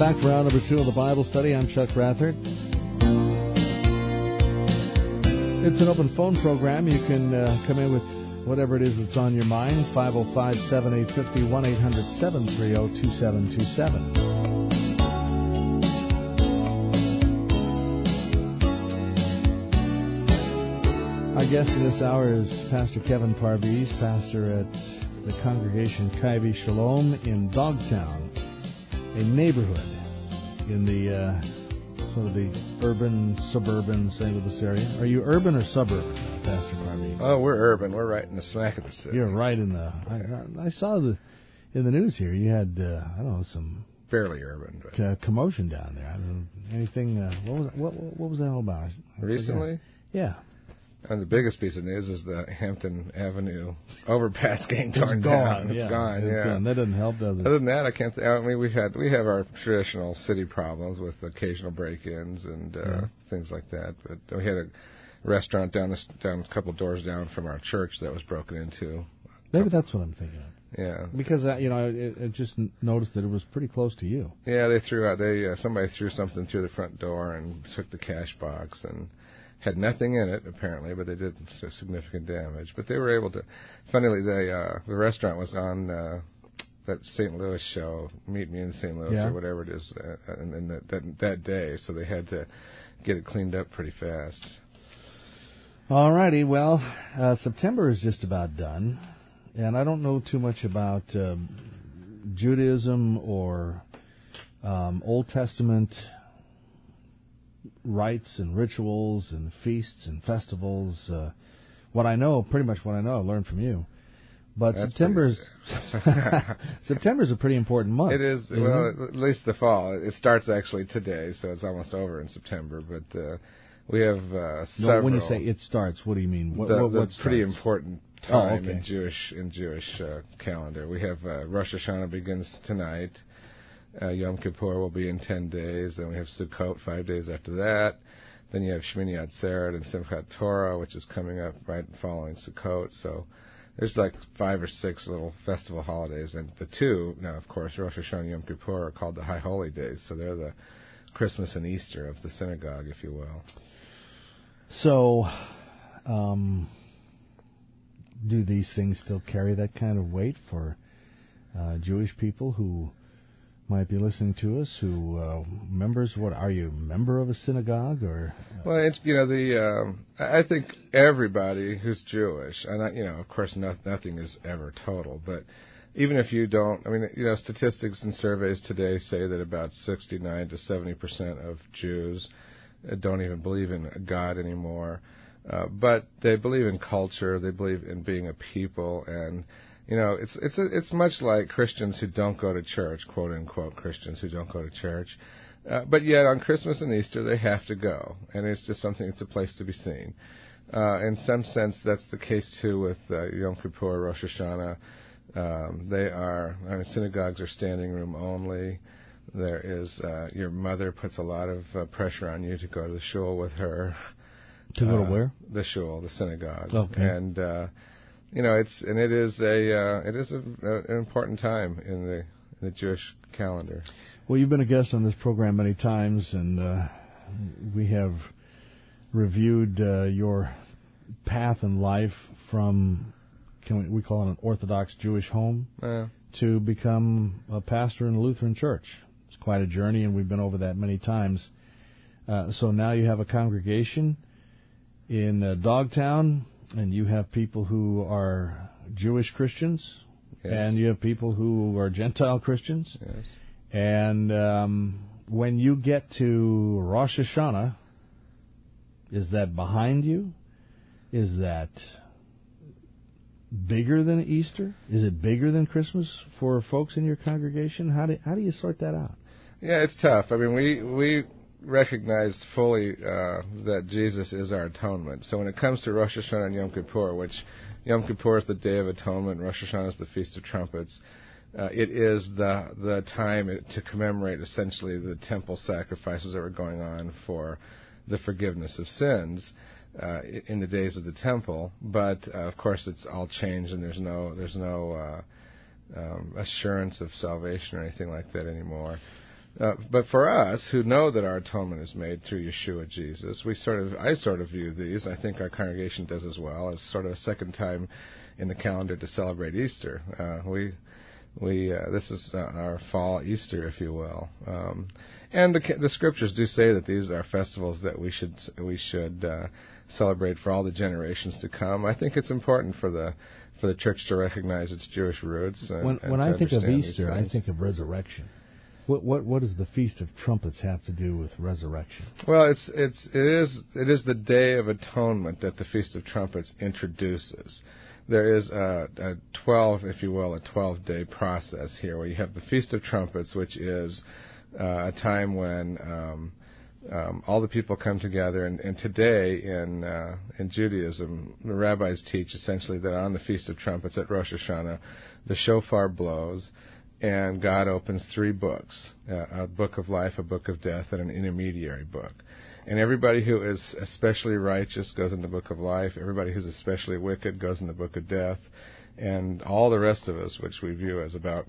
back for round number 2 of the Bible study. I'm Chuck Rathert. It's an open phone program. You can come in with whatever it is that's on your mind. 505-7850, 1-800-730-2727. Our guest in this hour is Pastor Kevin Parviz, pastor at the congregation Kaivi Shalom in Dogtown, a neighborhood in the sort of the urban, suburban St. Louis area. Are you urban or suburban, Pastor Parviz? Oh, we're urban. We're right in the smack of the city. You're right in the... I saw in the news here you had, I don't know, some... Fairly urban. But commotion down there. I don't know, anything... what was that all about? Recently? Yeah. And the biggest piece of news is the Hampton Avenue overpass getting torn down. It's gone. That doesn't help, does it? Other than that, I can't. I mean, we have our traditional city problems with occasional break-ins and things like that. But we had a restaurant down a couple doors down from our church that was broken into. Maybe that's what I'm thinking of. Yeah. Because I just noticed that it was pretty close to you. Yeah, somebody threw something through the front door and took the cash box and had nothing in it, apparently, but they did significant damage. But they were able to... Funnily, the restaurant was on that St. Louis show, Meet Me in St. Louis, or whatever it is, and that day, so they had to get it cleaned up pretty fast. All righty, well, September is just about done, and I don't know too much about Judaism or Old Testament rites and rituals and feasts and festivals. Pretty much what I know, I learned from you. But September's a pretty important month. It is. Well, at least the fall. It starts actually today, so it's almost over in September. But we have several. No, when you say it starts, what do you mean? What's pretty important time okay. in Jewish calendar. We have Rosh Hashanah begins tonight. Yom Kippur will be in 10 days. Then we have Sukkot 5 days after that. Then you have Shmini Atzeret and Simchat Torah, which is coming up right following Sukkot. So there's like 5 or 6 little festival holidays. And the two, now of course, Rosh Hashanah and Yom Kippur are called the High Holy Days. So they're the Christmas and Easter of the synagogue, if you will. So do these things still carry that kind of weight for Jewish people who might be listening to us, who members? What are you, a member of a synagogue or? Well, I think everybody who's Jewish, and of course, nothing is ever total, but even if you don't, statistics and surveys today say that about 69 to 70% of Jews don't even believe in God anymore, but they believe in culture, they believe in being a people, and it's much like Christians who don't go to church, quote unquote Christians who don't go to church, but yet on Christmas and Easter they have to go, and it's just something. It's a place to be seen. In some sense, that's the case too with Yom Kippur, Rosh Hashanah. Synagogues are standing room only. There is your mother puts a lot of pressure on you to go to the shul with her. To go to where? The shul, the synagogue. Okay. And it is an important time in the Jewish calendar. Well, you've been a guest on this program many times, and we have reviewed your path in life from, we call it an Orthodox Jewish home, to become a pastor in a Lutheran church. It's quite a journey, and we've been over that many times. So now you have a congregation in Dogtown, and you have people who are Jewish Christians, yes, and you have people who are Gentile Christians. Yes. And when you get to Rosh Hashanah, is that behind you? Is that bigger than Easter? Is it bigger than Christmas for folks in your congregation? How do you sort that out? Yeah, it's tough. I mean, we recognize fully that Jesus is our atonement. So when it comes to Rosh Hashanah and Yom Kippur, which Yom Kippur is the Day of Atonement, Rosh Hashanah is the Feast of Trumpets, it is the time to commemorate essentially the temple sacrifices that were going on for the forgiveness of sins in the days of the temple. But of course, it's all changed, and there's no assurance of salvation or anything like that anymore. But for us who know that our atonement is made through Yeshua Jesus, I sort of view these, I think our congregation does as well, as sort of a second time in the calendar to celebrate Easter. This is our fall Easter, if you will. And the scriptures do say that these are festivals that we should celebrate for all the generations to come. I think it's important for the church to recognize its Jewish roots. When I think of Easter, I think of resurrection. What does the Feast of Trumpets have to do with resurrection? Well, it is the Day of Atonement that the Feast of Trumpets introduces. There is a 12-day process here where you have the Feast of Trumpets, which is a time when all the people come together. And today in Judaism, the rabbis teach essentially that on the Feast of Trumpets at Rosh Hashanah, the shofar blows, and God opens 3 books, a book of life, a book of death, and an intermediary book. And everybody who is especially righteous goes in the book of life. Everybody who's especially wicked goes in the book of death. And all the rest of us, which we view as about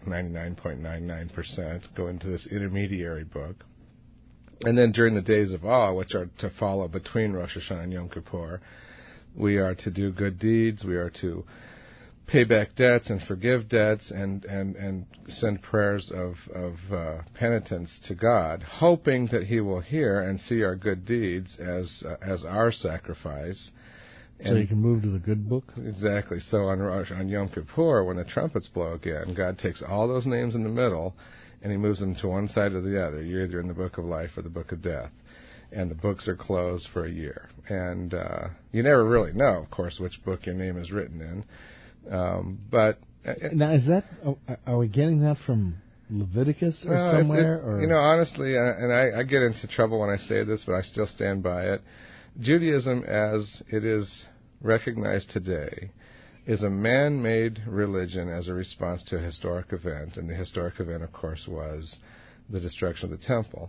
99.99%, go into this intermediary book. And then during the days of awe, which are to follow between Rosh Hashanah and Yom Kippur, we are to do good deeds. We are to pay back debts and forgive debts and send prayers of penitence to God, hoping that He will hear and see our good deeds as our sacrifice. So you can move to the good book? Exactly. So on Yom Kippur, when the trumpets blow again, God takes all those names in the middle and He moves them to one side or the other. You're either in the book of life or the book of death. And the books are closed for a year. And you never really know, of course, which book your name is written in. But now, is that? Are we getting that from Leviticus or somewhere? Or? Honestly, and I get into trouble when I say this, but I still stand by it. Judaism, as it is recognized today, is a man-made religion as a response to a historic event, and the historic event, of course, was the destruction of the temple.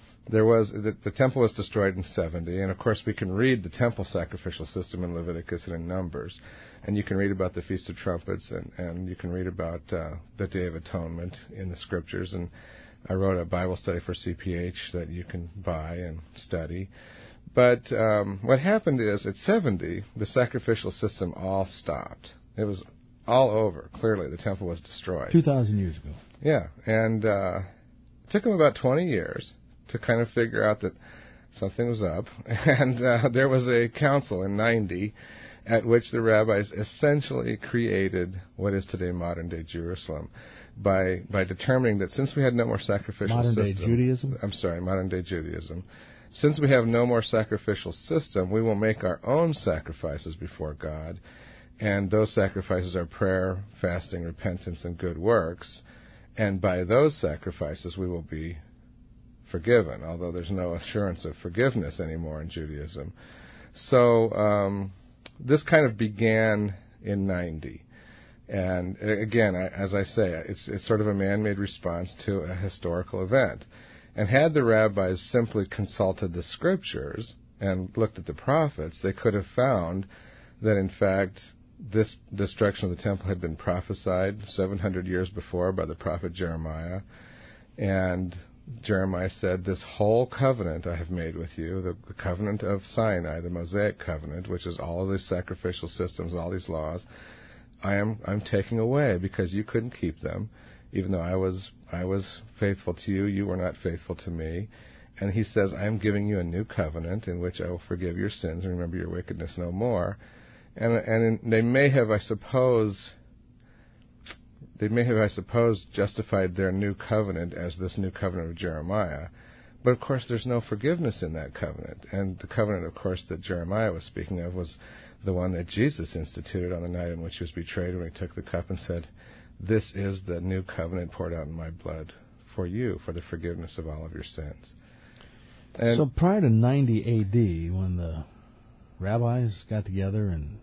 The temple was destroyed in 70, and of course we can read the temple sacrificial system in Leviticus and in Numbers, and you can read about the Feast of Trumpets, and you can read about the Day of Atonement in the Scriptures, and I wrote a Bible study for CPH that you can buy and study. But what happened is, at 70, the sacrificial system all stopped. It was all over. Clearly, the temple was destroyed. 2,000 years ago. Yeah, and it took them about 20 years to kind of figure out that something was up. And there was a council in 90 at which the rabbis essentially created what is today modern-day Jerusalem by determining that since we had no more sacrificial system... Modern-day Judaism? I'm sorry, modern-day Judaism. Since we have no more sacrificial system, we will make our own sacrifices before God, and those sacrifices are prayer, fasting, repentance, and good works, and by those sacrifices we will be forgiven, although there's no assurance of forgiveness anymore in Judaism. So this kind of began in 90. And again, as I say, it's sort of a man-made response to a historical event. And had the rabbis simply consulted the Scriptures and looked at the prophets, they could have found that, in fact, this destruction of the temple had been prophesied 700 years before by the prophet Jeremiah. And Jeremiah said, "This whole covenant I have made with you, the covenant of Sinai, the Mosaic covenant, which is all of these sacrificial systems, all these laws, I'm taking away because you couldn't keep them. Even though I was faithful to you, you were not faithful to me." And he says, "I'm giving you a new covenant in which I will forgive your sins and remember your wickedness no more." And they may have, I suppose, justified their new covenant as this new covenant of Jeremiah. But, of course, there's no forgiveness in that covenant. And the covenant, of course, that Jeremiah was speaking of was the one that Jesus instituted on the night in which he was betrayed, when he took the cup and said, "This is the new covenant poured out in my blood for you, for the forgiveness of all of your sins." And so prior to 90 A.D., when the rabbis got together and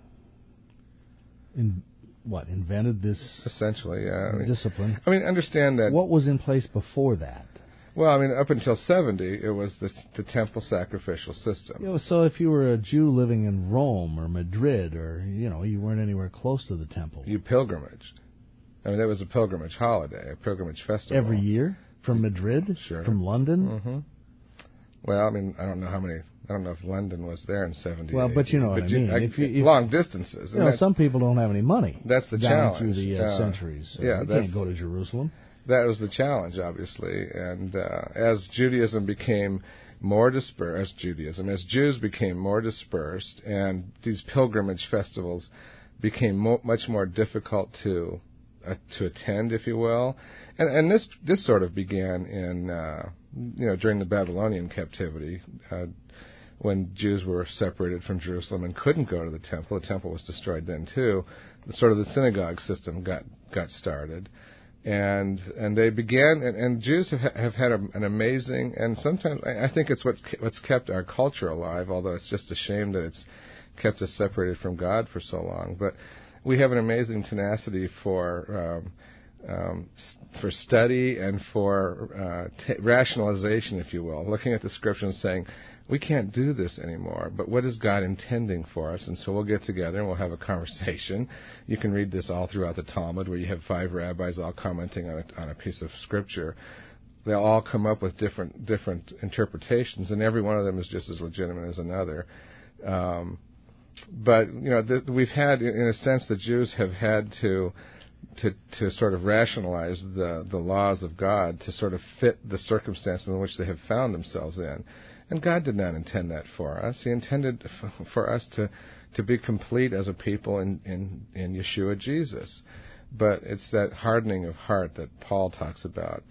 invented this essentially, discipline. Understand that. What was in place before that? Well, up until 70, it was the temple sacrificial system. So if you were a Jew living in Rome or Madrid, or you weren't anywhere close to the temple, you pilgrimaged. That was a pilgrimage holiday, a pilgrimage festival. Every year? From Madrid? Sure. From London? Mm-hmm. Well, I mean, I don't know if London was there in 70. Well, but you know what I mean. If long distances. You know, some people don't have any money. That's the down challenge. through the centuries. So yeah, they can't go to Jerusalem. That was the challenge, obviously. And as Judaism became more dispersed, as Jews became more dispersed, and these pilgrimage festivals became much more difficult to attend, if you will. And this sort of began in during the Babylonian captivity, when Jews were separated from Jerusalem and couldn't go to the temple. The temple was destroyed then too. The synagogue system got started, and they began. And Jews have had an amazing, and sometimes I think it's what's kept our culture alive. Although it's just a shame that it's kept us separated from God for so long. But we have an amazing tenacity for study and for rationalization, if you will, looking at the Scripture and saying, we can't do this anymore, but what is God intending for us? And so we'll get together and we'll have a conversation. You can read this all throughout the Talmud, where you have 5 rabbis all commenting on a piece of Scripture. They'll all come up with different interpretations, and every one of them is just as legitimate as another. But we've had, in a sense, the Jews have had to sort of rationalize the laws of God to sort of fit the circumstances in which they have found themselves in. And God did not intend that for us. He intended for us to be complete as a people in Yeshua Jesus. But it's that hardening of heart that Paul talks about,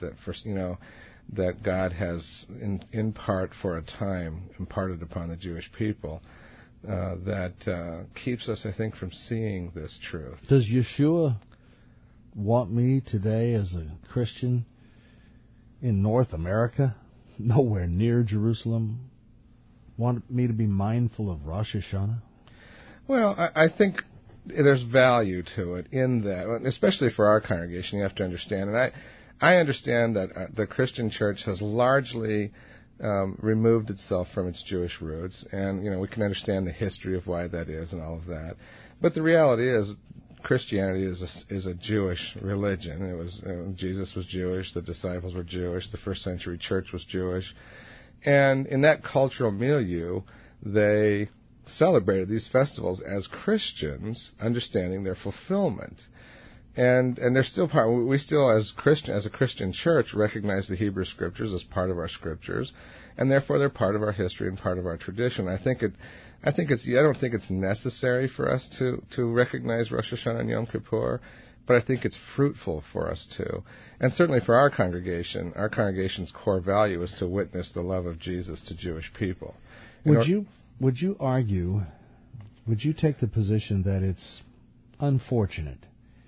that God has in part for a time imparted upon the Jewish people, that keeps us, I think, from seeing this truth. Does Yeshua want me today as a Christian in North America, nowhere near Jerusalem, want me to be mindful of Rosh Hashanah? Well, I think there's value to it in that, especially for our congregation. You have to understand, and I understand that the Christian church has largely removed itself from its Jewish roots, and we can understand the history of why that is and all of that. But the reality is, Christianity is a Jewish religion. It was Jesus was Jewish, the disciples were Jewish, the first century church was Jewish, and in that cultural milieu, they celebrated these festivals as Christians, understanding their fulfillment. And they're still part. We still, as a Christian church, recognize the Hebrew Scriptures as part of our Scriptures, and therefore they're part of our history and part of our tradition. I don't think it's necessary for us to recognize Rosh Hashanah and Yom Kippur, but I think it's fruitful for us to. And certainly for our congregation's core value is to witness the love of Jesus to Jewish people. Would you argue? Would you take the position that it's unfortunate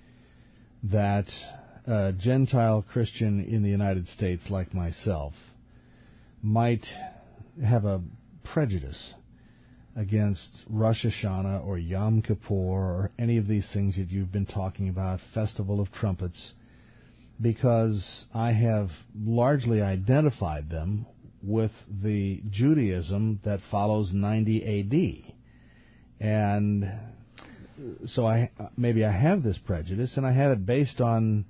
that a Gentile Christian in the United States like myself might have a prejudice against Rosh Hashanah or Yom Kippur or any of these things that you've been talking about, Festival of Trumpets, because I have largely identified them with the Judaism that follows 90 A.D. And so I have this prejudice, and I have it based on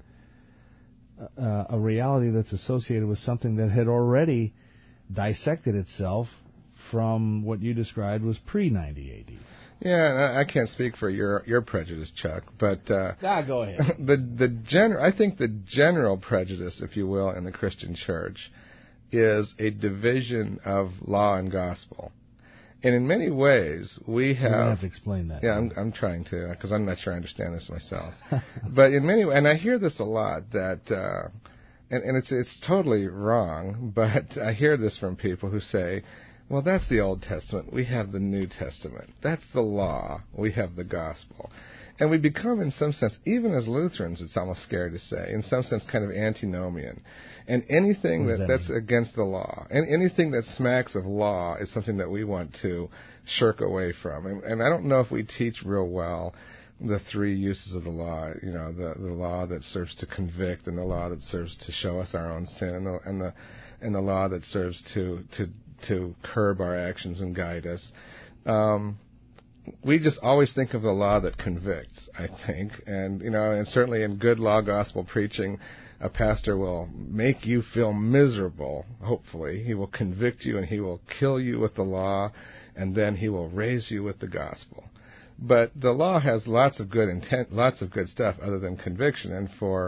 a reality that's associated with something that had already dissected itself from what you described was pre-90 A.D. Yeah, I can't speak for your prejudice, Chuck, but go ahead. I think the general prejudice, if you will, in the Christian church is a division of law and gospel. And in many ways, we have... You're going to have to explain that. Yeah, I'm trying to, because I'm not sure I understand this myself. But in many ways, and I hear this a lot, that, and it's totally wrong, but I hear this from people who say, well, that's the Old Testament. We have the New Testament. That's the law. We have the gospel. And we become, in some sense, even as Lutherans, it's almost scary to say, in some sense kind of antinomian. And anything that's against the law, and anything that smacks of law is something that we want to shirk away from. And I don't know if we teach real well the 3 uses of the law, the law that serves to convict, and the law that serves to show us our own sin, and the law that serves to curb our actions and guide us. we just always think of the law that convicts, I think. And, and certainly in good law gospel preaching, a pastor will make you feel miserable, hopefully. He will convict you and he will kill you with the law, and then he will raise you with the gospel. But the law has lots of good intent, lots of good stuff other than conviction, and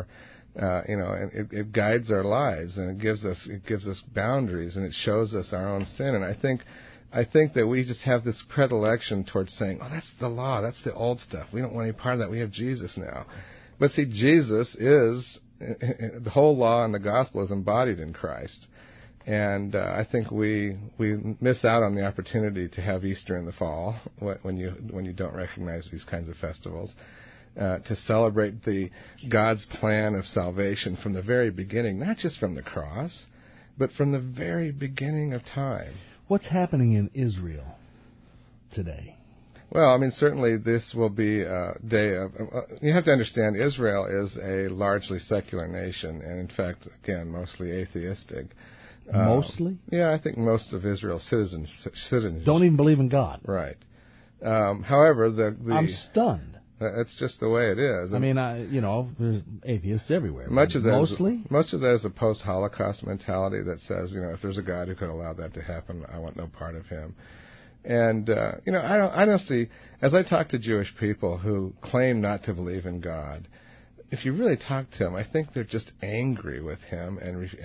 it guides our lives, and it gives us boundaries, and it shows us our own sin. And I think that we just have this predilection towards saying, "Oh, that's the law, that's the old stuff. We don't want any part of that. We have Jesus now." But see, Jesus is the whole law and the gospel is embodied in Christ. And I think we miss out on the opportunity to have Easter in the fall when you don't recognize these kinds of festivals, to celebrate God's plan of salvation from the very beginning, not just from the cross, but from the very beginning of time. What's happening in Israel today? Well, I mean, certainly this will be a day of... you have to understand, Israel is a largely secular nation, and in fact, again, mostly atheistic. Mostly? Yeah, I think most of Israel's citizens don't even believe in God. Right. However, I'm stunned. That's just the way it is. I mean, there's atheists everywhere. Much of that is a post-Holocaust mentality that says, if there's a God who could allow that to happen, I want no part of him. And I don't see, as I talk to Jewish people who claim not to believe in God, if you really talk to them, I think they're just angry with him,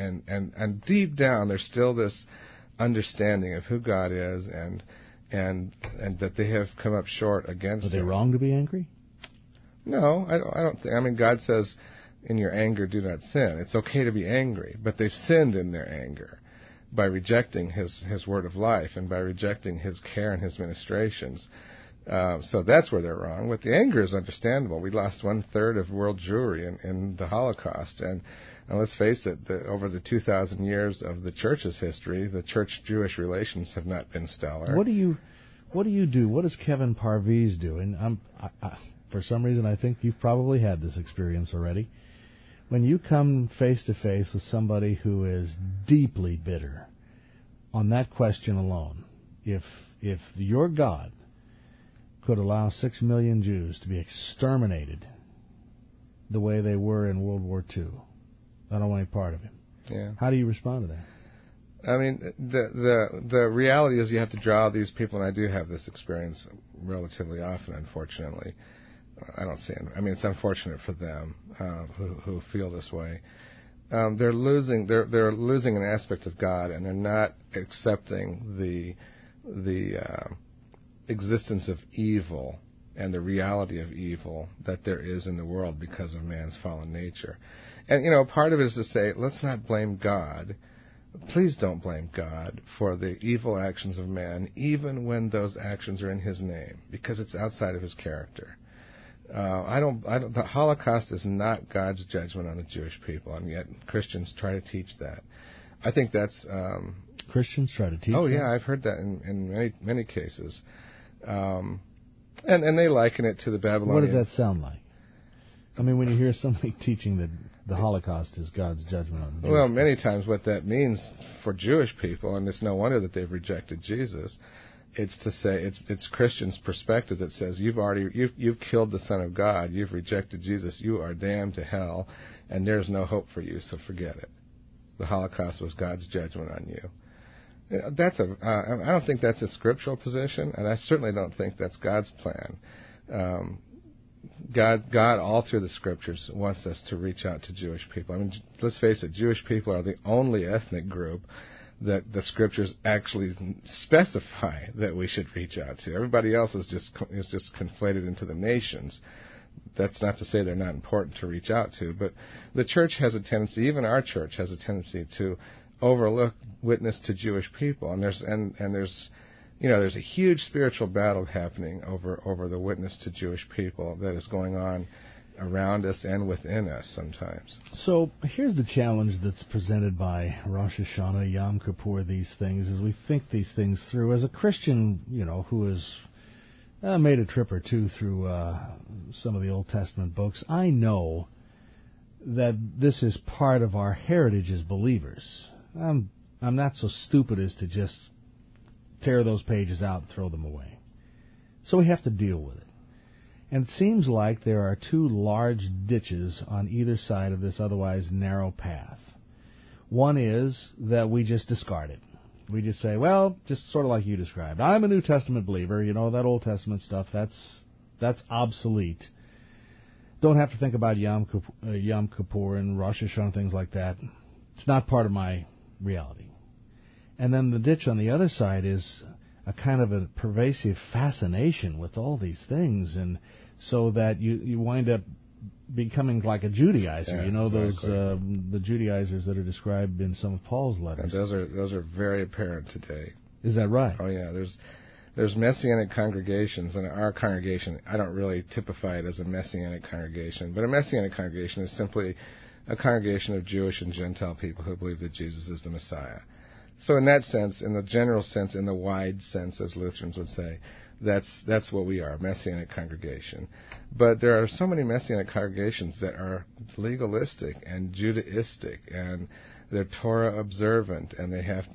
and deep down there's still this understanding of who God is, and that they have come up short against him. Are they wrong to be angry? No, I don't think. I mean, God says, "In your anger, do not sin." It's okay to be angry, but they've sinned in their anger by rejecting his word of life and by rejecting his care and his ministrations. So that's where they're wrong. But the anger is understandable. We lost 1/3 of world Jewry in the Holocaust, and let's face it, over the 2,000 years of the church's history, the church-Jewish relations have not been stellar. What do you do? What does Kevin Parviz do? And for some reason, I think you've probably had this experience already. When you come face to face with somebody who is deeply bitter on that question alone, if your God could allow 6 million Jews to be exterminated the way they were in World War II, I don't want any part of him. Yeah. How do you respond to that? I mean, the reality is you have to draw these people, and I do have this experience relatively often, unfortunately. I don't see it. I mean, it's unfortunate for them who feel this way. They're losing an aspect of God, and they're not accepting the existence of evil and the reality of evil that there is in the world because of man's fallen nature. And part of it is to say, let's not blame God. Please don't blame God for the evil actions of man, even when those actions are in his name, because it's outside of his character. The Holocaust is not God's judgment on the Jewish people, and yet Christians try to teach that. I think that's... Christians try to teach Oh, that? yeah, I've heard that in many cases. And they liken it to the Babylonian... What does that sound like? I mean, when you hear somebody teaching that the Holocaust is God's judgment on the Jewish Well, many times what that means for Jewish people, and it's no wonder that they've rejected Jesus, it's to say it's Christians' perspective that says you've killed the Son of God, you've rejected Jesus, you are damned to hell, and there's no hope for you, so forget it. The Holocaust was God's judgment on you. I don't think that's a scriptural position, and I certainly don't think that's God's plan. God all through the Scriptures wants us to reach out to Jewish people. I mean, let's face it, Jewish people are the only ethnic group that the Scriptures actually specify that we should reach out to. Everybody else is just conflated into the nations. That's not to say they're not important to reach out to, but the church has a tendency, even our church has a tendency to overlook witness to Jewish people, and there's a huge spiritual battle happening over the witness to Jewish people that is going on around us and within us sometimes. So here's the challenge that's presented by Rosh Hashanah, Yom Kippur, these things, as we think these things through. As a Christian, who has made a trip or two through some of the Old Testament books, I know that this is part of our heritage as believers. I'm not so stupid as to just tear those pages out and throw them away. So we have to deal with it. And it seems like there are two large ditches on either side of this otherwise narrow path. One is that we just discard it. We just say, well, just sort of like you described. I'm a New Testament believer. You know, that Old Testament stuff, that's obsolete. Don't have to think about Yom Kippur and Rosh Hashanah and things like that. It's not part of my reality. And then the ditch on the other side is a kind of a pervasive fascination with all these things, and so that you wind up becoming like a Judaizer. Yeah, you know, exactly. the Judaizers that are described in some of Paul's letters. And those are very apparent today. Is that right? Oh yeah, there's Messianic congregations, and our congregation, I don't really typify it as a Messianic congregation, but a Messianic congregation is simply a congregation of Jewish and Gentile people who believe that Jesus is the Messiah. So in that sense, in the general sense, in the wide sense, as Lutherans would say, that's what we are, a Messianic congregation. But there are so many Messianic congregations that are legalistic and Judaistic, and they're Torah observant, and they have,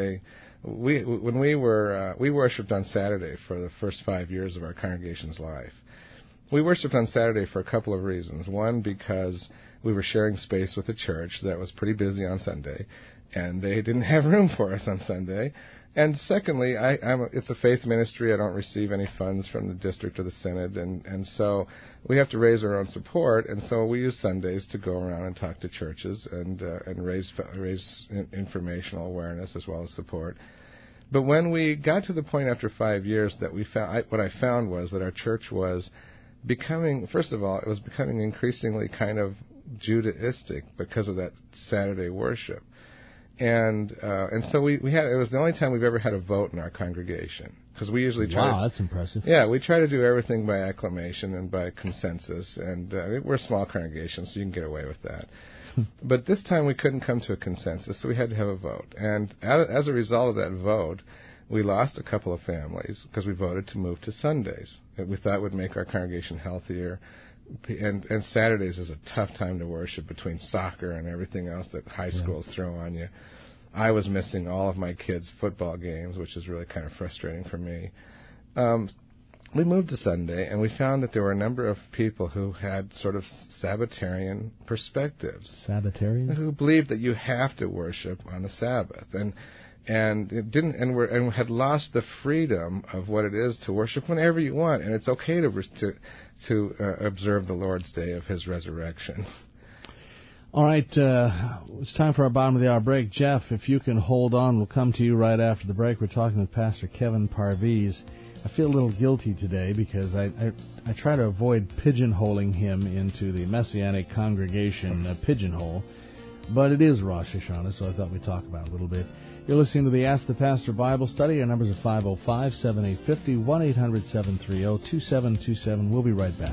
we worshipped on Saturday for the first 5 years of our congregation's life. We worshipped on Saturday for a couple of reasons. One, because we were sharing space with a church that was pretty busy on Sunday, and they didn't have room for us on Sunday. And secondly, it's a faith ministry. I don't receive any funds from the district or the synod, and so we have to raise our own support. And so we use Sundays to go around and talk to churches and raise informational awareness as well as support. But when we got to the point after 5 years that what I found was that our church was becoming, first of all, it was becoming increasingly kind of Judaistic because of that Saturday worship. And so we had, it was the only time we've ever had a vote in our congregation, because we usually try. Wow, that's impressive. Yeah, we try to do everything by acclamation and by consensus, and we're a small congregation, so you can get away with that. But this time we couldn't come to a consensus, so we had to have a vote. And as a result of that vote, we lost a couple of families because we voted to move to Sundays. We thought would make our congregation healthier. And Saturdays is a tough time to worship between soccer and everything else that high schools throw on you. I was missing all of my kids' football games, which is really kind of frustrating for me. We moved to Sunday, and we found that there were a number of people who had sort of Sabbatarian perspectives. Sabbatarian? Who believed that you have to worship on the Sabbath, and it didn't, and had lost the freedom of what it is to worship whenever you want, and it's okay to observe the Lord's Day of His resurrection. All right, it's time for our bottom of the hour break. Jeff, if you can hold on, we'll come to you right after the break. We're talking with Pastor Kevin Parviz. I feel a little guilty today because I try to avoid pigeonholing him into the Messianic congregation pigeonhole, but it is Rosh Hashanah, so I thought we'd talk about it a little bit. You're listening to the Ask the Pastor Bible Study. Our numbers are 505-7850, 1-800-730-2727. We'll be right back.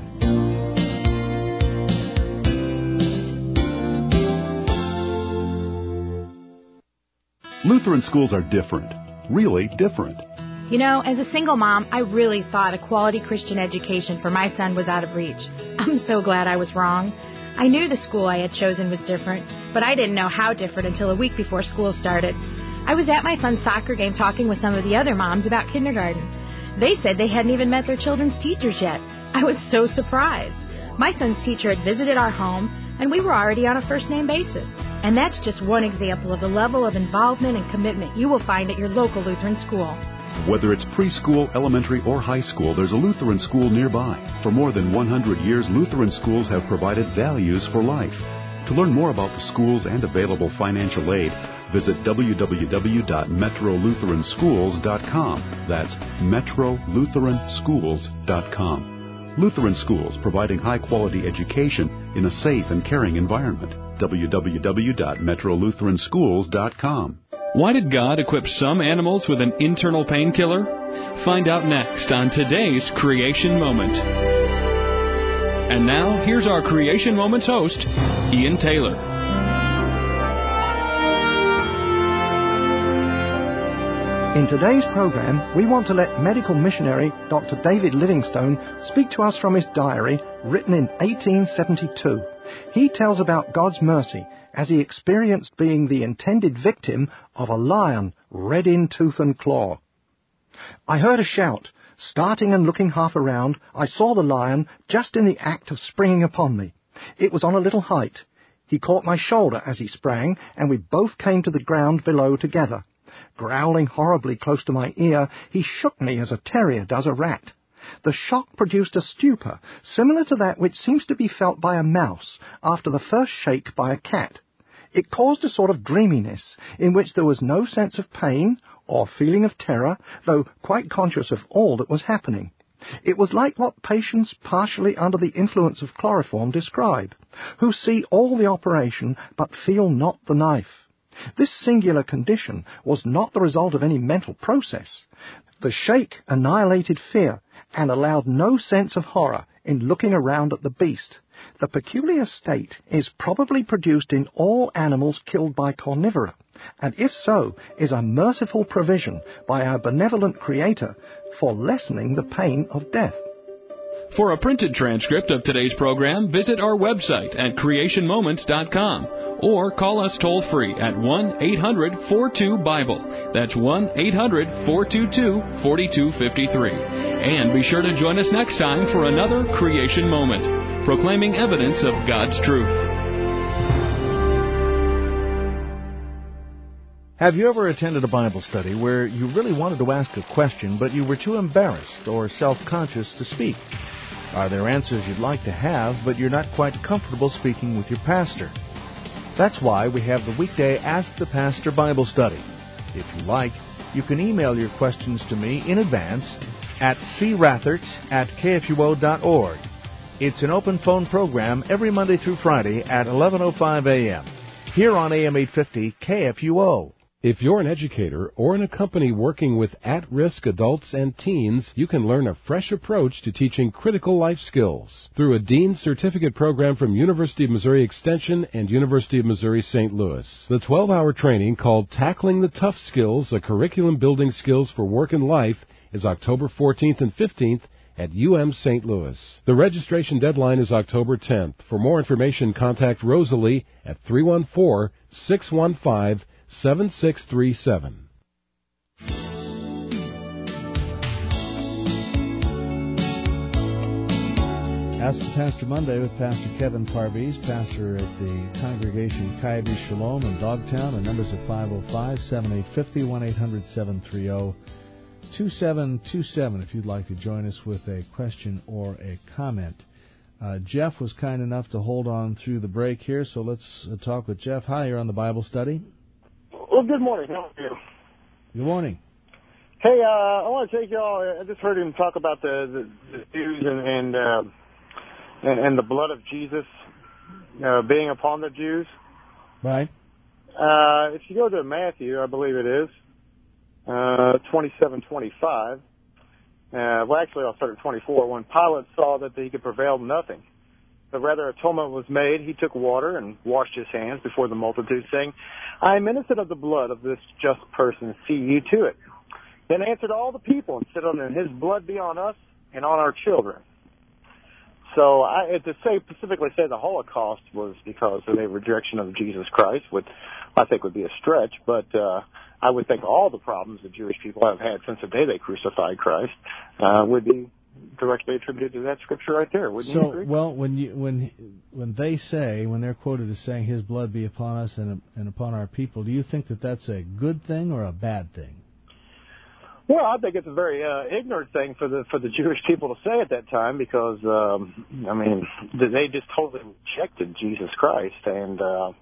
Lutheran schools are different, really different. You know, as a single mom, I really thought a quality Christian education for my son was out of reach. I'm so glad I was wrong. I knew the school I had chosen was different, but I didn't know how different until a week before school started. I was at my son's soccer game talking with some of the other moms about kindergarten. They said they hadn't even met their children's teachers yet. I was so surprised. My son's teacher had visited our home, and we were already on a first-name basis. And that's just one example of the level of involvement and commitment you will find at your local Lutheran school. Whether it's preschool, elementary, or high school, there's a Lutheran school nearby. For more than 100 years, Lutheran schools have provided values for life. To learn more about the schools and available financial aid, visit www.metrolutheranschools.com. That's metrolutheranschools.com. Lutheran schools providing high-quality education in a safe and caring environment. www.metrolutheranschools.com. Why did God equip some animals with an internal painkiller? Find out next on today's Creation Moment. And now, here's our Creation Moments host, Ian Taylor. In today's program, we want to let medical missionary Dr. David Livingstone speak to us from his diary, written in 1872. He tells about God's mercy as he experienced being the intended victim of a lion, red in tooth and claw. I heard a shout, Starting and looking half around, I saw the lion just in the act of springing upon me. It was on a little height. He caught my shoulder as he sprang, and we both came to the ground below together. Growling horribly close to my ear, he shook me as a terrier does a rat. The shock produced a stupor, similar to that which seems to be felt by a mouse after the first shake by a cat. It caused a sort of dreaminess, in which there was no sense of pain or feeling of terror, though quite conscious of all that was happening. It was like what patients partially under the influence of chloroform describe, who see all the operation but feel not the knife. This singular condition was not the result of any mental process. The shake annihilated fear and allowed no sense of horror in looking around at the beast. The peculiar state is probably produced in all animals killed by carnivora, and if so, is a merciful provision by our benevolent Creator for lessening the pain of death. For a printed transcript of today's program, visit our website at creationmoments.com or call us toll-free at 1-800-42-BIBLE. That's 1-800-422-4253. And be sure to join us next time for another Creation Moment, proclaiming evidence of God's truth. Have you ever attended a Bible study where you really wanted to ask a question, but you were too embarrassed or self-conscious to speak? Are there answers you'd like to have, but you're not quite comfortable speaking with your pastor? That's why we have the weekday Ask the Pastor Bible Study. If you like, you can email your questions to me in advance at crathert@kfuo.org. It's an open phone program every Monday through Friday at 11:05 a.m. here on AM 850 KFUO. If you're an educator or in a company working with at-risk adults and teens, you can learn a fresh approach to teaching critical life skills through a Dean's Certificate program from University of Missouri Extension and University of Missouri St. Louis. The 12-hour training called Tackling the Tough Skills, a curriculum building skills for work and life, is October 14th and 15th at UM St. Louis. The registration deadline is October 10th. For more information, contact Rosalie at 314-615-7637. Ask the Pastor Monday with Pastor Kevin Parviz, pastor at the congregation Kaibi Shalom in Dogtown. The numbers are 505-7850, 1-800-730-2727 if you'd like to join us with a question or a comment. Jeff was kind enough to hold on through the break here, so let's talk with Jeff. Hi, you're on the Bible study. Well, good morning. How are you? Good morning. Hey, I want to take y'all. I just heard him talk about the Jews and the blood of Jesus being upon the Jews. Right. If you go to Matthew, I believe it is 27:25. Well, actually, I'll start at 24. When Pilate saw that he could prevail nothing, but rather atonement was made, he took water and washed his hands before the multitude, saying, I am innocent of the blood of this just person. See you to it. Then answered all the people and said, his blood be on us and on our children. So to specifically say the Holocaust was because of a rejection of Jesus Christ, would I think would be a stretch, but I would think all the problems the Jewish people have had since the day they crucified Christ would be directly attributed to that scripture right there. Wouldn't you agree? Well, when they're quoted as saying, His blood be upon us and upon our people, do you think that that's a good thing or a bad thing? Well, I think it's a very ignorant thing for the Jewish people to say at that time because, they just totally rejected Jesus Christ, and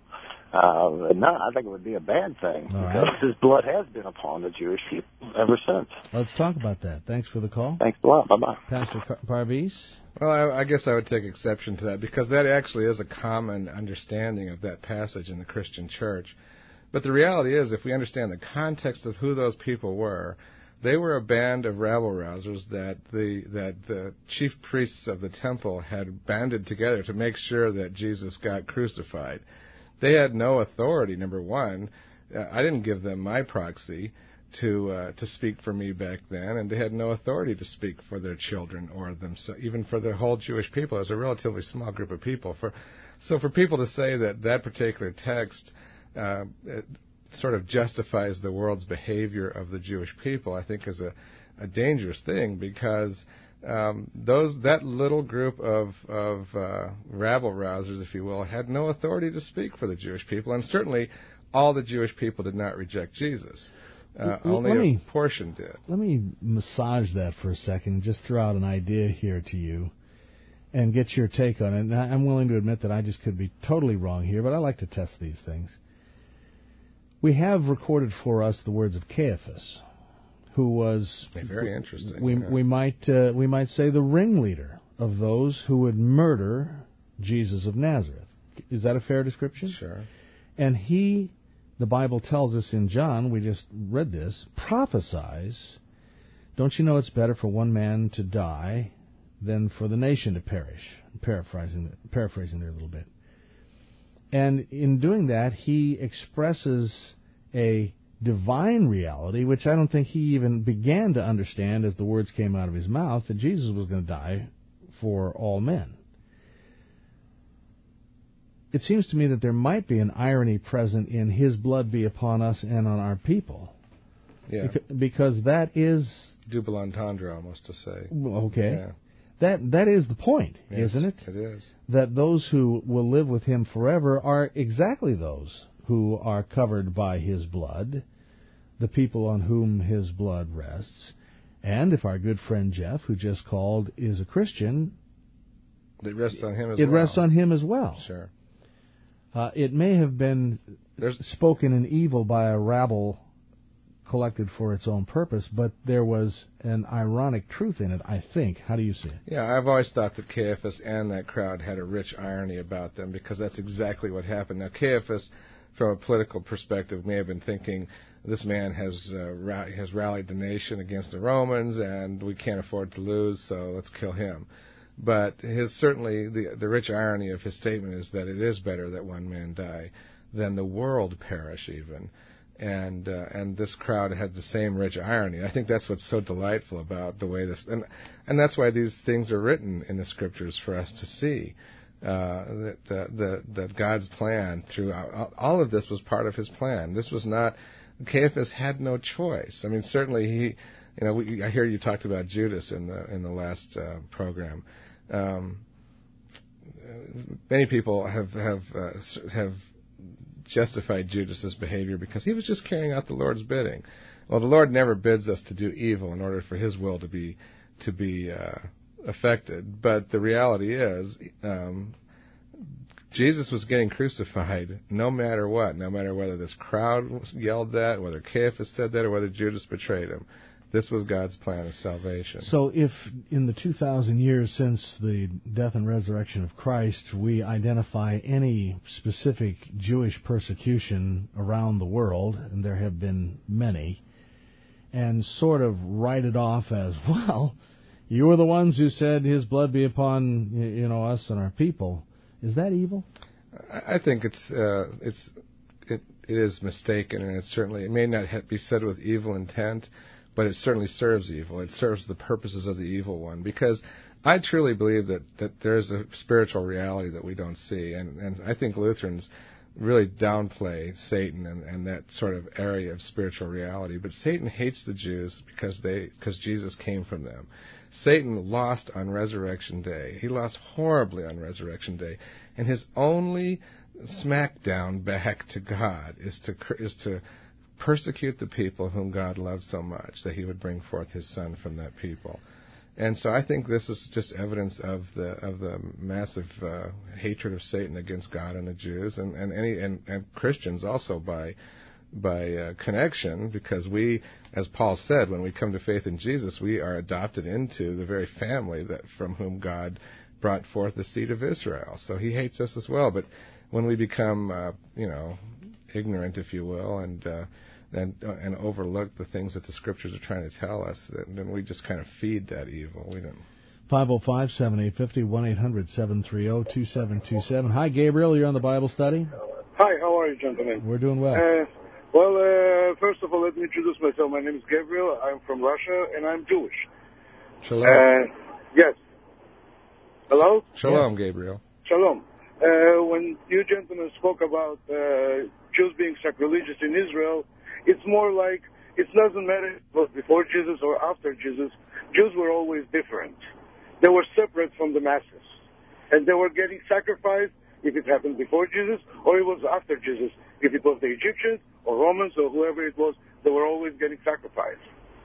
I think it would be a bad thing because His blood has been upon the Jewish people ever since. Let's talk about that. Thanks for the call. Thanks a lot. Bye-bye. Pastor Parviz? Well, I guess I would take exception to that because that actually is a common understanding of that passage in the Christian church. But the reality is, if we understand the context of who those people were, they were a band of rabble-rousers that the chief priests of the temple had banded together to make sure that Jesus got crucified. They had no authority, number one. I didn't give them my proxy to speak for me back then, and they had no authority to speak for their children or themselves, even for the whole Jewish people. It was a relatively small group of people. So for people to say that particular text it sort of justifies the world's behavior of the Jewish people, I think is a dangerous thing, because that little group of rabble-rousers, if you will, had no authority to speak for the Jewish people, and certainly all the Jewish people did not reject Jesus. Only a portion did. Let me massage that for a second, just throw out an idea here to you, and get your take on it. And I'm willing to admit that I just could be totally wrong here, but I like to test these things. We have recorded for us the words of Caiaphas, who was very interesting. We might say the ringleader of those who would murder Jesus of Nazareth. Is that a fair description? Sure. And he, the Bible tells us in John, we just read this, prophesies, don't you know it's better for one man to die than for the nation to perish? Paraphrasing there a little bit. And in doing that, he expresses a divine reality, which I don't think he even began to understand as the words came out of his mouth, that Jesus was going to die for all men. It seems to me that there might be an irony present in his blood be upon us and on our people. Yeah. Because that is... double entendre, almost to say. Okay. Yeah. That is the point, yes, isn't it? It is. That those who will live with him forever are exactly those who are covered by his blood, the people on whom his blood rests. And if our good friend Jeff, who just called, is a Christian... it rests on him as well. It rests on him as well. Sure. It may have been spoken in evil by a rabble collected for its own purpose, but there was an ironic truth in it, I think. How do you see it? Yeah, I've always thought that Caiaphas and that crowd had a rich irony about them, because that's exactly what happened. Now, Caiaphas, from a political perspective, may have been thinking, this man has rallied the nation against the Romans, and we can't afford to lose, so let's kill him. But certainly the rich irony of his statement is that it is better that one man die than the world perish even. And this crowd had the same rich irony. I think that's what's so delightful about the way this, and that's why these things are written in the Scriptures for us to see. That God's plan throughout all of this was part of His plan. This was not. Caiaphas had no choice. I mean, certainly I hear you talked about Judas in the last program. Many people have justified Judas's behavior because he was just carrying out the Lord's bidding. Well, the Lord never bids us to do evil in order for His will to be affected. But the reality is, Jesus was getting crucified no matter what, no matter whether this crowd yelled that, whether Caiaphas said that, or whether Judas betrayed him. This was God's plan of salvation. So if in the 2,000 years since the death and resurrection of Christ, we identify any specific Jewish persecution around the world, and there have been many, and sort of write it off as, well, you were the ones who said His blood be upon us and our people, is that evil? I think it is mistaken, and it may not be said with evil intent, but it certainly serves evil. It serves the purposes of the evil one, because I truly believe that there is a spiritual reality that we don't see, and I think Lutherans really downplay Satan and that sort of area of spiritual reality. But Satan hates the Jews because Jesus came from them. Satan lost on Resurrection Day. He lost horribly on Resurrection Day, and his only smackdown back to God is to persecute the people whom God loved so much that He would bring forth His Son from that people. And so I think this is just evidence of the massive hatred of Satan against God and the Jews and Christians also by connection, because we, as Paul said, when we come to faith in Jesus, we are adopted into the very family that from whom God brought forth the seed of Israel. So He hates us as well. But when we become ignorant, if you will, and overlook the things that the Scriptures are trying to tell us, then we just kind of feed that evil. We don't. 505-7850, 1-800-730-2727. Hi, Gabriel. You're on the Bible study. Hi, how are you, gentlemen? We're doing well. First of all, let me introduce myself. My name is Gabriel. I'm from Russia, and I'm Jewish. Shalom. Yes. Hello? Shalom, yes. Gabriel. Shalom. When you gentlemen spoke about Jews being sacrilegious in Israel, it's more like it doesn't matter if it was before Jesus or after Jesus. Jews were always different. They were separate from the masses. And they were getting sacrificed if it happened before Jesus or it was after Jesus. If it was the Egyptians or Romans or whoever it was, they were always getting sacrificed.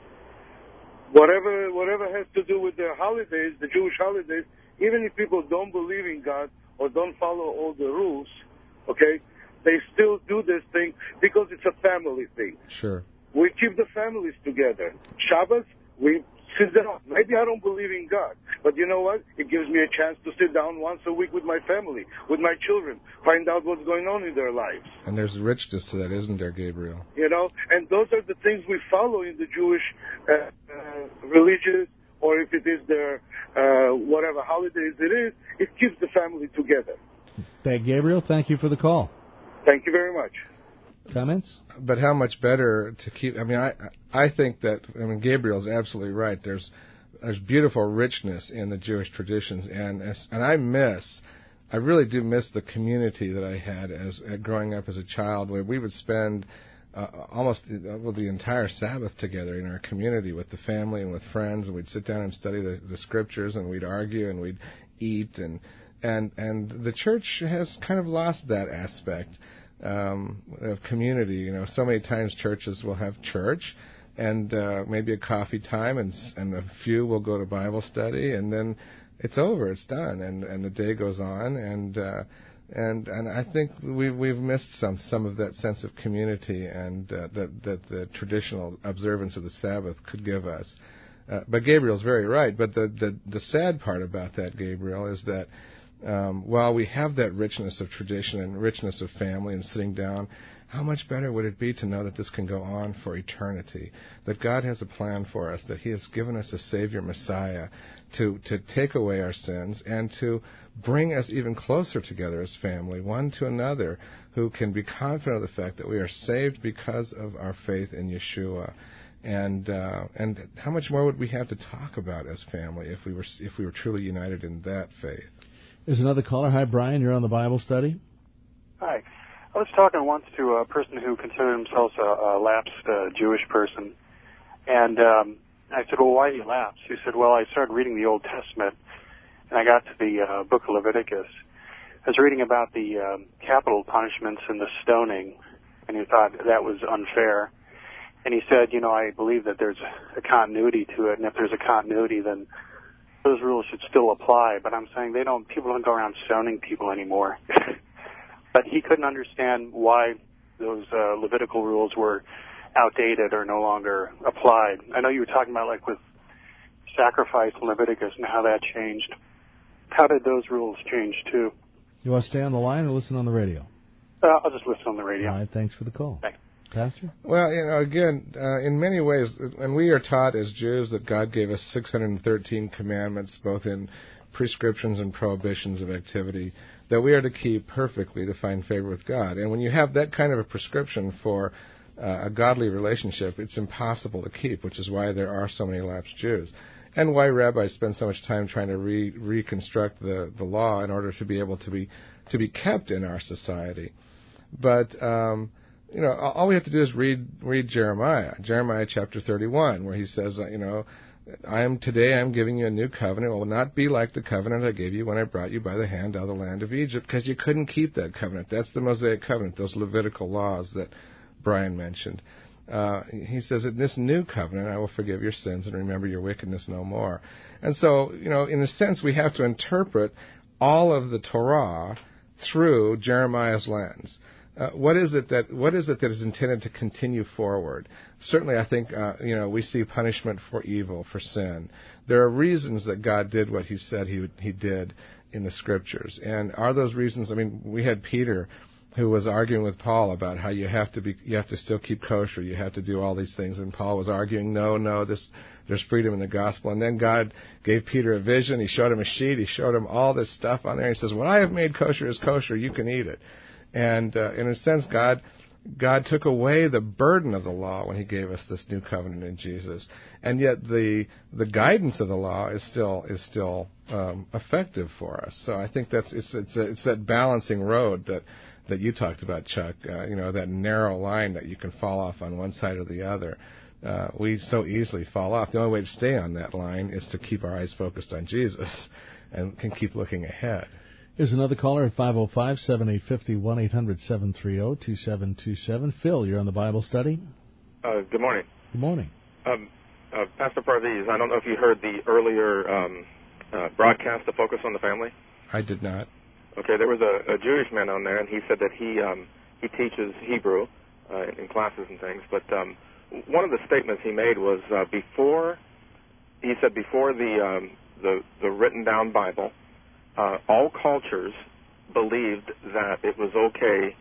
Whatever has to do with the holidays, the Jewish holidays, even if people don't believe in God or don't follow all the rules, okay, they still do this thing because it's a family thing. Sure. We keep the families together. Shabbos, we sit down. Maybe I don't believe in God, but you know what? It gives me a chance to sit down once a week with my family, with my children, find out what's going on in their lives. And there's richness to that, isn't there, Gabriel? You know, and those are the things we follow in the Jewish religion, or if it is their whatever holidays it is, it keeps the family together. Hey, Gabriel, thank you for the call. Thank you very much. Comments? But how much better to keep... I mean, I think that... I mean, Gabriel's absolutely right. There's beautiful richness in the Jewish traditions, and I really do miss the community that I had as growing up as a child, where we would spend almost the entire Sabbath together in our community with the family and with friends, and we'd sit down and study the scriptures, and we'd argue, and we'd eat, and the church has kind of lost that aspect of community. You know, so many times churches will have church and maybe a coffee time, and a few will go to Bible study, and then it's over, it's done, and the day goes on, and I think we've missed some of that sense of community and that the traditional observance of the Sabbath could give us. But Gabriel's very right. But the sad part about that, Gabriel, is that while we have that richness of tradition and richness of family and sitting down, how much better would it be to know that this can go on for eternity, that God has a plan for us, that He has given us a Savior Messiah to take away our sins and to bring us even closer together as family, one to another, who can be confident of the fact that we are saved because of our faith in Yeshua. And how much more would we have to talk about as family if we were truly united in that faith? There's another caller. Hi, Brian. You're on the Bible study. Hi. I was talking once to a person who considered himself a lapsed Jewish person, and I said, well, why do you lapse? He said, well, I started reading the Old Testament, and I got to the book of Leviticus. I was reading about the capital punishments and the stoning, and he thought that was unfair. And he said, you know, I believe that there's a continuity to it, and if there's a continuity, then those rules should still apply. But I'm saying people don't go around stoning people anymore. But he couldn't understand why those Levitical rules were outdated or no longer applied. I know you were talking about, like, with sacrifice in Leviticus and how that changed. How did those rules change, too? You want to stay on the line or listen on the radio? I'll just listen on the radio. All right, thanks for the call. Thanks. Pastor? Well, you know, again, in many ways, and we are taught as Jews that God gave us 613 commandments, both in prescriptions and prohibitions of activity, that we are to keep perfectly to find favor with God. And when you have that kind of a prescription for a godly relationship, it's impossible to keep, which is why there are so many lapsed Jews, and why rabbis spend so much time trying to reconstruct the law in order to be able to be kept in our society. But you know, all we have to do is read Jeremiah chapter 31, where he says, you know, today I am giving you a new covenant. It will not be like the covenant I gave you when I brought you by the hand out of the land of Egypt, because you couldn't keep that covenant. That's the Mosaic covenant, those Levitical laws that Brian mentioned. He says, in this new covenant, I will forgive your sins and remember your wickedness no more. And so, you know, in a sense, we have to interpret all of the Torah through Jeremiah's lens. What is it that is intended to continue forward? Certainly, I think you know, we see punishment for evil, for sin. There are reasons that God did what He said He did in the Scriptures, and are those reasons? I mean, we had Peter, who was arguing with Paul about how you have to still keep kosher, you have to do all these things, and Paul was arguing, no, there's freedom in the gospel. And then God gave Peter a vision. He showed him a sheet. He showed him all this stuff on there. He says, what I have made kosher is kosher. You can eat it. And in a sense, God took away the burden of the law when He gave us this new covenant in Jesus. And yet the guidance of the law is still effective for us. So I think it's that balancing road that you talked about, Chuck. That narrow line that you can fall off on one side or the other. We so easily fall off. The only way to stay on that line is to keep our eyes focused on Jesus and can keep looking ahead. Here's another caller at 505-7850, 1-800-730-2727. Phil, you're on the Bible study. Good morning. Good morning. Pastor Parviz, I don't know if you heard the earlier broadcast, The Focus on the Family. I did not. Okay, there was a Jewish man on there, and he said that he teaches Hebrew in classes and things, but one of the statements he made was before the written down Bible, all cultures believed that it was okay,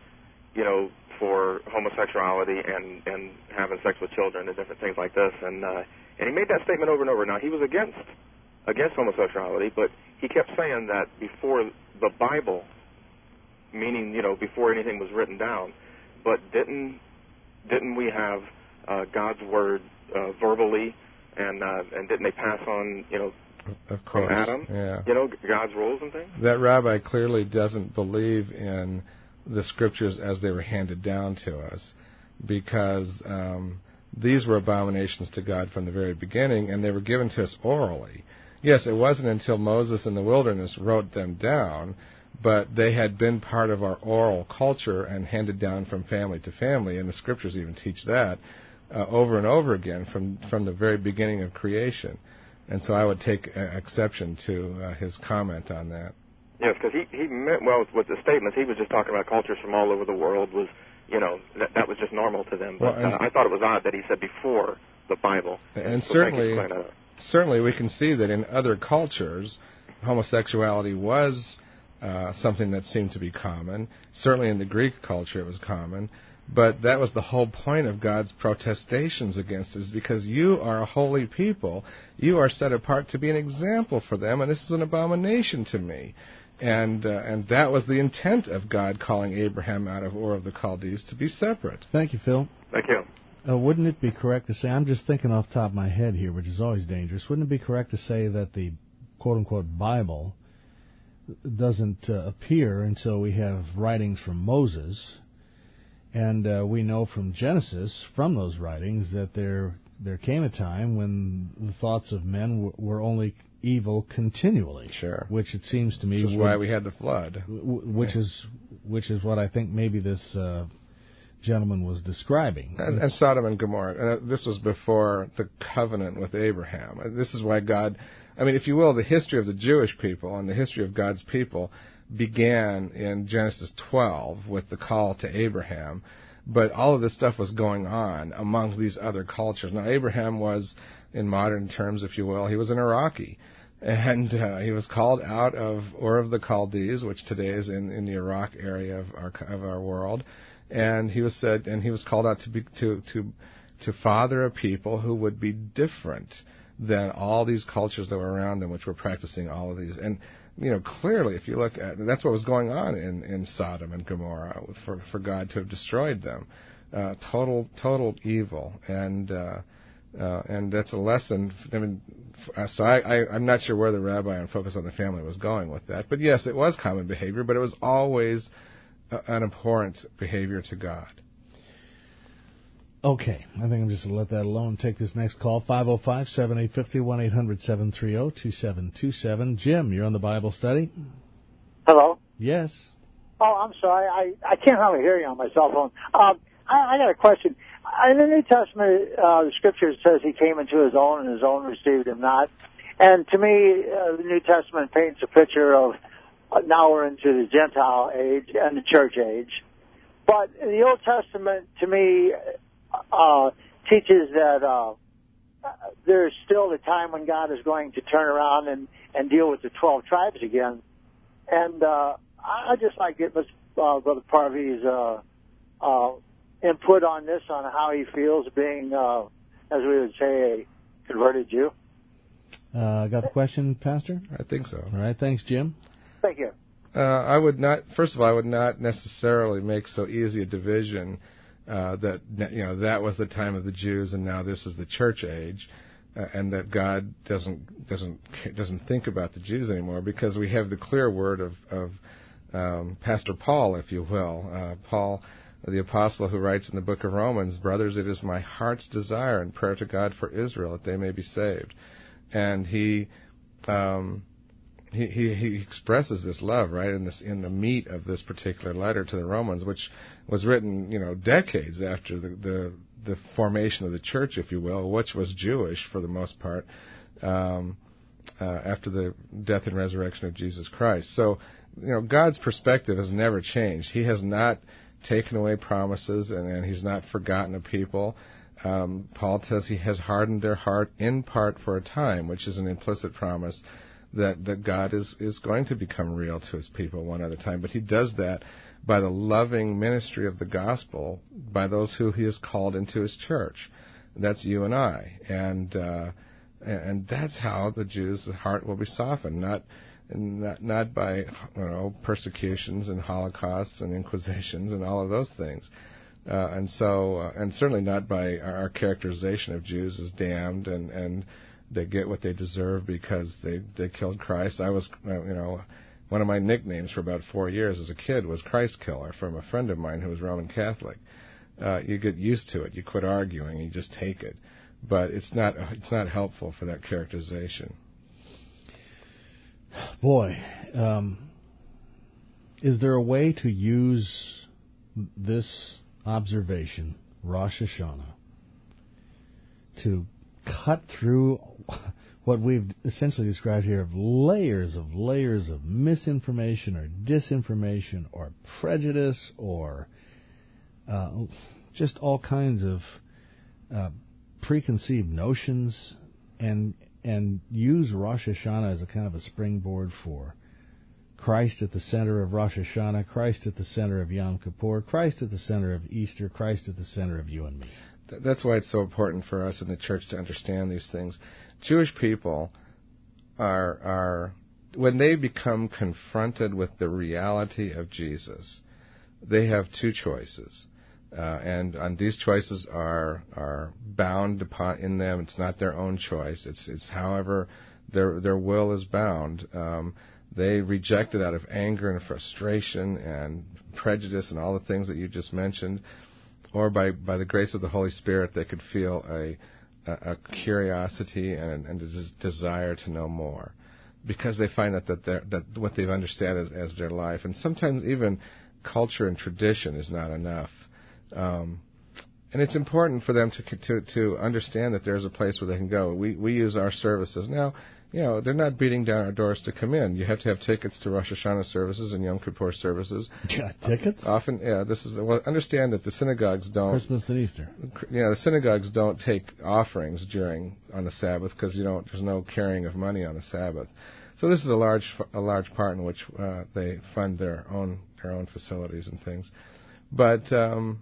for homosexuality and having sex with children and different things like this, and he made that statement over and over. Now, he was against homosexuality, but he kept saying that before the Bible, meaning before anything was written down, but didn't we have God's word verbally, and didn't they pass on of course, from Adam, yeah. God's rules and things? That rabbi clearly doesn't believe in the scriptures as they were handed down to us, because these were abominations to God from the very beginning, and they were given to us orally. Yes, it wasn't until Moses in the wilderness wrote them down, but they had been part of our oral culture and handed down from family to family, and the scriptures even teach that over and over again from the very beginning of creation. And so I would take exception to his comment on that. Yes, because he meant well with the statements. He was just talking about cultures from all over the world. That was just normal to them. But I thought it was odd that he said before the Bible. And certainly we can see that in other cultures, homosexuality was something that seemed to be common. Certainly in the Greek culture it was common. But that was the whole point of God's protestations against us, because you are a holy people. You are set apart to be an example for them, and this is an abomination to me. And that was the intent of God calling Abraham out of Ur of the Chaldees to be separate. Thank you, Phil. Thank you. Wouldn't it be correct to say, I'm just thinking off the top of my head here, which is always dangerous, wouldn't it be correct to say that the quote-unquote Bible doesn't appear until we have writings from Moses? And we know from Genesis, from those writings, that there came a time when the thoughts of men were only evil continually. Sure. Which it seems to me... Which is why we had the flood. Which is what I think maybe this gentleman was describing. And Sodom and Gomorrah. This was before the covenant with Abraham. This is why God... if you will, the history of the Jewish people and the history of God's people began in Genesis 12 with the call to Abraham, but all of this stuff was going on among these other cultures. Now, Abraham was, in modern terms, if you will, he was an Iraqi, and he was called out of Ur of the Chaldees, which today is in the Iraq area of our world, and he was called out to father a people who would be different than all these cultures that were around them, which were practicing all of these. And clearly, if you look at, that's what was going on in Sodom and Gomorrah for God to have destroyed them. Total evil, and that's a lesson. So I'm not sure where the rabbi on Focus on the Family was going with that. But yes, it was common behavior, but it was always an abhorrent behavior to God. Okay, I think I'm just going to let that alone and take this next call, 505-7850, 1-800-730-2727. Jim, you're on the Bible study. Hello? Yes. Oh, I'm sorry. I can't hardly hear you on my cell phone. I got a question. In the New Testament, the Scripture says he came into his own, and his own received him not. And to me, the New Testament paints a picture of now we're into the Gentile age and the church age. But the Old Testament, to me, teaches that there's still the time when God is going to turn around and deal with the 12 tribes again. And I just like to get Brother Parvey's input on this, on how he feels being, as we would say, a converted Jew. Got the question, Pastor? I think so. All right, thanks, Jim. Thank you. I would not necessarily make so easy a division that was the time of the Jews and now this is the church age, and that God doesn't think about the Jews anymore, because we have the clear word of Pastor Paul, if you will. Paul, the apostle who writes in the book of Romans, "Brothers, it is my heart's desire and prayer to God for Israel that they may be saved." And he expresses this love right in the meat of this particular letter to the Romans, which was written, decades after the formation of the church, if you will, which was Jewish for the most part, after the death and resurrection of Jesus Christ. So, God's perspective has never changed. He has not taken away promises, and He's not forgotten a people. Paul says He has hardened their heart in part for a time, which is an implicit promise that God is going to become real to His people one other time. But He does that by the loving ministry of the gospel by those who He has called into His church. That's you and I. And that's how the Jews' heart will be softened, not by persecutions and holocausts and inquisitions and all of those things. And certainly not by our characterization of Jews as damned and they get what they deserve because they killed Christ. I was, one of my nicknames for about 4 years as a kid was Christ Killer from a friend of mine who was Roman Catholic. You get used to it. You quit arguing. You just take it. But it's not helpful for that characterization. Boy, is there a way to use this observation, Rosh Hashanah, to cut through what we've essentially described here of layers of misinformation or disinformation or prejudice or just all kinds of preconceived notions, and use Rosh Hashanah as a kind of a springboard for Christ at the center of Rosh Hashanah, Christ at the center of Yom Kippur, Christ at the center of Easter, Christ at the center of you and me? That's why it's so important for us in the church to understand these things. Jewish people are when they become confronted with the reality of Jesus, they have two choices. And these choices are bound upon in them. It's not their own choice. It's however their will is bound. They reject it out of anger and frustration and prejudice and all the things that you just mentioned, or by the grace of the Holy Spirit, they could feel a curiosity and a desire to know more, because they find that what they've understood as their life, and sometimes even culture and tradition is not enough. And it's important for them to understand that there's a place where they can go. We use our services now. They're not beating down our doors to come in. You have to have tickets to Rosh Hashanah services and Yom Kippur services. Tickets? Often, yeah. Understand that the synagogues don't. Christmas and Easter. Yeah, the synagogues don't take offerings on the Sabbath because there's no carrying of money on the Sabbath. So this is a large part in which they fund their own facilities and things. But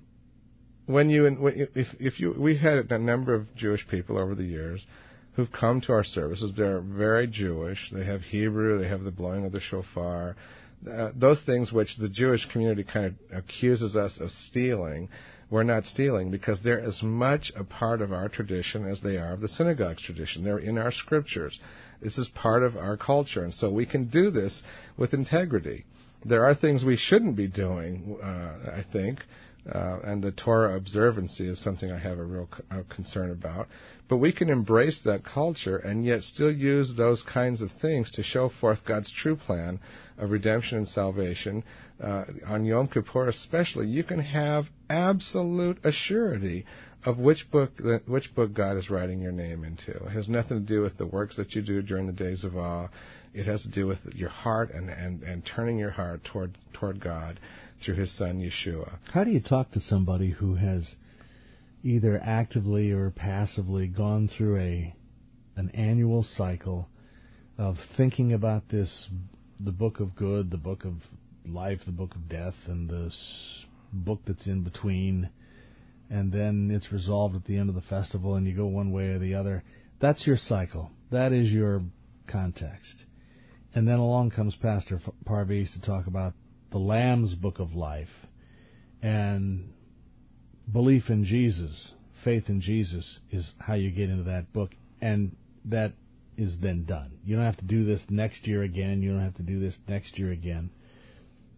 we had a number of Jewish people over the years who've come to our services. They're very Jewish. They have Hebrew. They have the blowing of the shofar. Those things which the Jewish community kind of accuses us of stealing, we're not stealing because they're as much a part of our tradition as they are of the synagogue's tradition. They're in our scriptures. This is part of our culture, and so we can do this with integrity. There are things we shouldn't be doing, I think, and the Torah observancy is something I have a real concern about. But we can embrace that culture and yet still use those kinds of things to show forth God's true plan of redemption and salvation. On Yom Kippur especially, you can have absolute assurity of which book God is writing your name into. It has nothing to do with the works that you do during the days of awe. It has to do with your heart and turning your heart toward God through His Son, Yeshua. How do you talk to somebody who has either actively or passively gone through an annual cycle of thinking about the book of good, the book of life, the book of death, and the book that's in between, and then it's resolved at the end of the festival and you go one way or the other? That's your cycle. That is your context. And then along comes Pastor Parviz to talk about the Lamb's Book of Life and belief in Jesus, faith in Jesus is how you get into that book, and that is then done. You don't have to do this next year again. You don't have to do this next year again.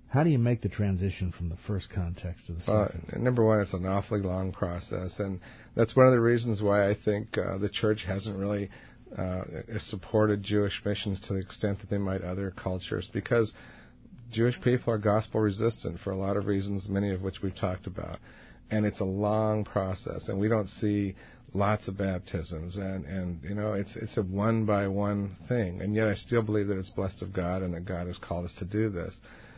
How do you make the transition from the first context to the second? Number one, it's an awfully long process, and that's one of the reasons why I think the church hasn't really supported Jewish missions to the extent that they might other cultures, because Jewish people are gospel resistant for a lot of reasons, many of which we've talked about. And it's a long process, and we don't see lots of baptisms, and it's a one-by-one thing. And yet I still believe that it's blessed of God and that God has called us to do this.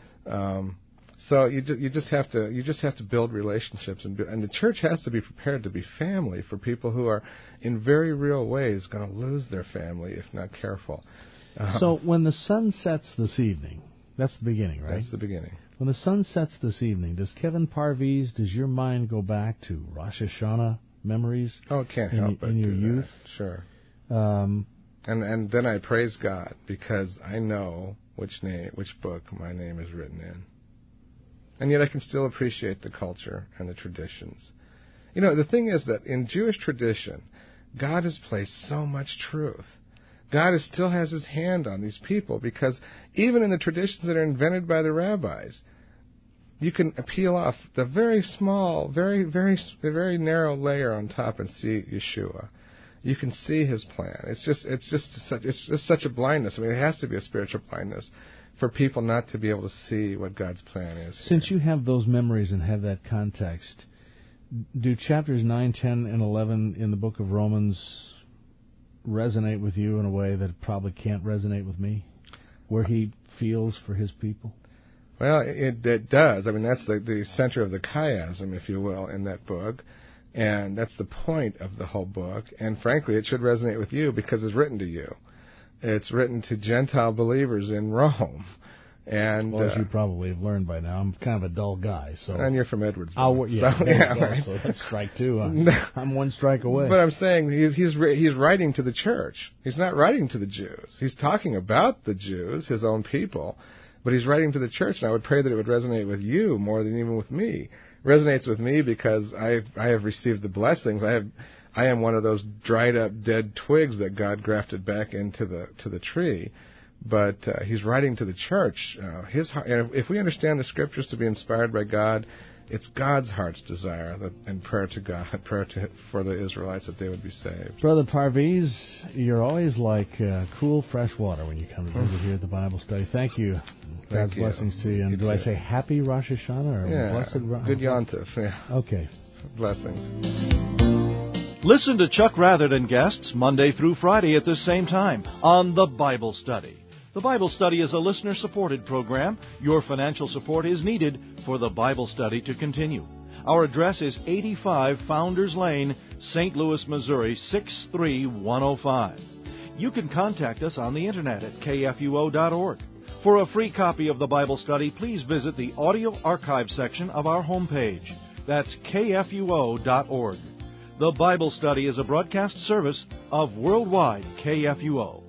So you just have to build relationships, and the church has to be prepared to be family for people who are in very real ways going to lose their family if not careful. So when the sun sets this evening, that's the beginning, right? That's the beginning. When the sun sets this evening, does your mind go back to Rosh Hashanah memories? Oh, it can't help but in your youth. Sure. And then I praise God because I know which book my name is written in. And yet I can still appreciate the culture and the traditions. The thing is that in Jewish tradition, God has placed so much truth. God still has his hand on these people, because even in the traditions that are invented by the rabbis, you can peel off the very small, very narrow layer on top and see Yeshua. You can see his plan. It's just such a blindness. I mean, it has to be a spiritual blindness for people not to be able to see what God's plan is. Since you have those memories and have that context, do chapters 9, 10, and 11 in the book of Romans resonate with you in a way that probably can't resonate with me, where he feels for his people? Well, it does. I mean, that's the center of the chiasm, if you will, in that book, and that's the point of the whole book. And frankly, it should resonate with you because it's written to you. It's written to Gentile believers in Rome. And as you probably have learned by now, I'm kind of a dull guy. So and you're from Edwardsville. So that's strike two. I'm one strike away. But I'm saying he's writing to the church. He's not writing to the Jews. He's talking about the Jews, his own people, but he's writing to the church. And I would pray that it would resonate with you more than even with me. It resonates with me because I have received the blessings. I am one of those dried up dead twigs that God grafted back into the tree. But he's writing to the church. His heart, and if we understand the Scriptures to be inspired by God, it's God's heart's desire and prayer to God, for the Israelites that they would be saved. Brother Parviz, you're always like cool, fresh water when you come to visit here at the Bible study. Thank you. God's blessings to you. And do I say happy Rosh Hashanah or blessed Rosh Hashanah? Good Yontif. Yeah. Okay. Blessings. Listen to Chuck Rather and guests Monday through Friday at this same time on The Bible Study. The Bible Study is a listener-supported program. Your financial support is needed for the Bible Study to continue. Our address is 85 Founders Lane, St. Louis, Missouri, 63105. You can contact us on the Internet at kfuo.org. For a free copy of the Bible Study, please visit the audio archive section of our homepage. That's kfuo.org. The Bible Study is a broadcast service of Worldwide KFUO.